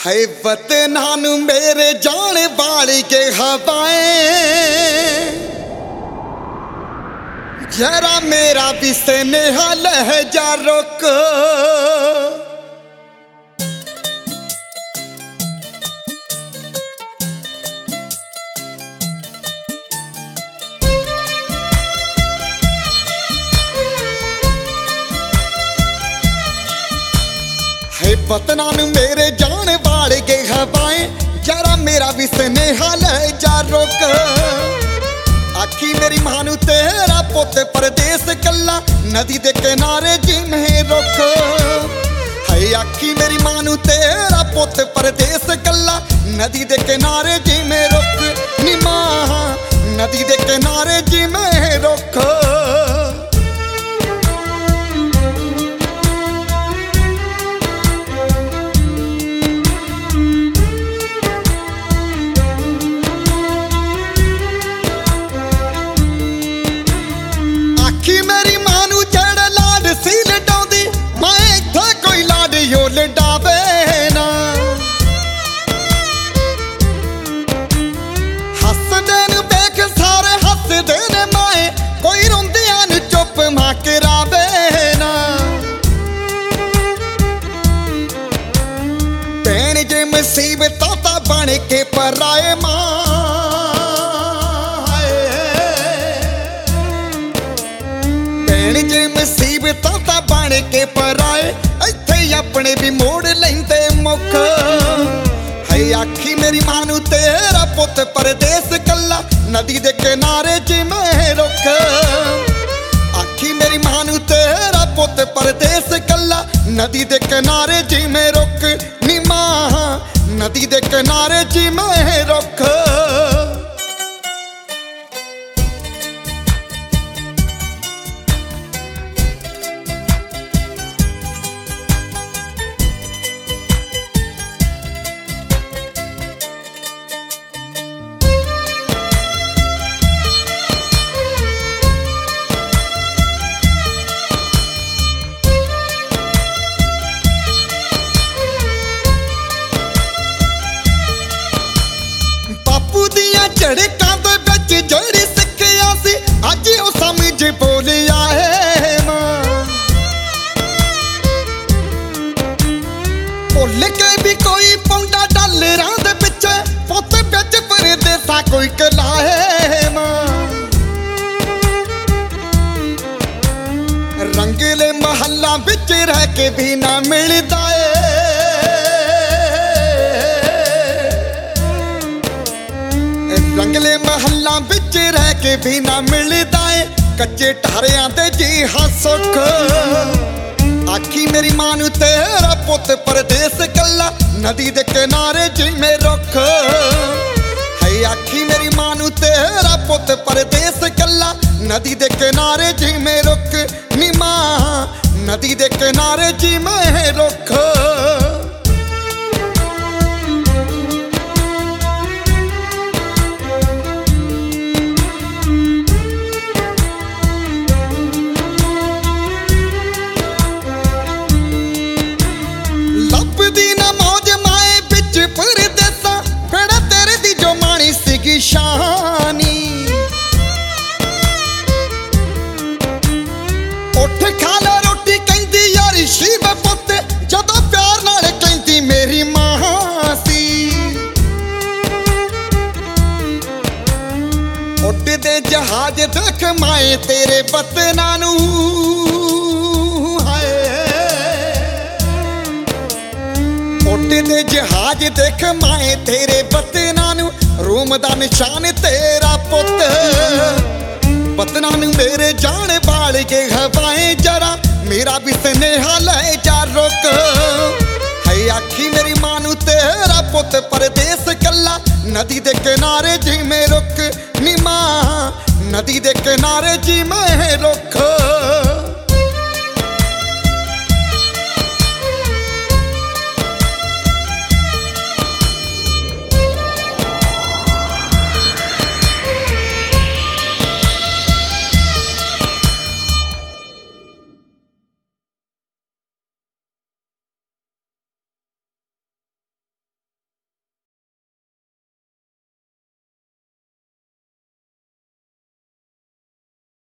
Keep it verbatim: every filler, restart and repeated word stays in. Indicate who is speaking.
Speaker 1: है वतनां नूं मेरे जान वाली के हवाएं, जरा मेरा भी स्नेहा लहजा रोक। है वतनां नूं मेरे जान वाले के हवाएं, जरा मेरा भी स्नेहा लहजा रोक। आखी मेरी मां नूं तेरा पुत परदेस कल्ला, नदी दे किनारे जिमें रुख। है आखी मेरी मां नूं तेरा पुत परदेस कल्ला, नदी दे किनारे जिमें रुख। नी मां नदी दे किनारे जिमें रुख। मुसीबतां तां बन के पराए मां, भैन जे मुसीबतां तां बन के पराए, इत्थे अपने भी मोड़ लैंदे मुख। है आखी मेरी मां नूं तेरा पुत परदेस कल्ला, नदी दे किनारे जिमें रुख। आखी मेरी मां नूं तेरा पुत परदेस कल्ला, नदी दे किनारे जिमें रुख। नी मां नदी दे किनारे जिमें रुख। झड़कां दे विच जड़ी सिक्खिया सी, अज ओ समझ बोलिया है मां। भुल के भी कोई पौंदा डॉलरां दे पिछे, पुत विच परदेसा कोई कला है मां। रंगले महल्ला विच रह के भी ना मिलदा है, रंगले महल्ला विच रह के भी ना मिलदा है, कच्चे ढारियां दे जी हां सुख। आखी मेरी मां नूं तेरा पुत परदेस कल्ला, नदी दे किनारे जिमें रुख। है आखी मेरी मां नूं तेरा पुत परदेस कल्ला, नदी दे किनारे जिमें रुख। नी मां नदी दे किनारे जिमें रुख। शानी उठ खा ला रोटी कहंदी यारी शिव पुत, जदों प्यार नाल कहंदी मेरी मां सी। उड़दे जहाज देख माए तेरे वतनां नूं, हाय उड़दे जहाज देख माए तेरे वतनां नूं, रोम दा निशान तेरा पुत। वतनां नूं मेरे जान वाले के हवाएं, जरा मेरा भी स्नेहा लहजा रोक। है आखी मेरी मां नूं तेरा पुत परदेस कल्ला, नदी दे किनारे जिमें रुख। नी मां नदी दे किनारे जिमें रुख।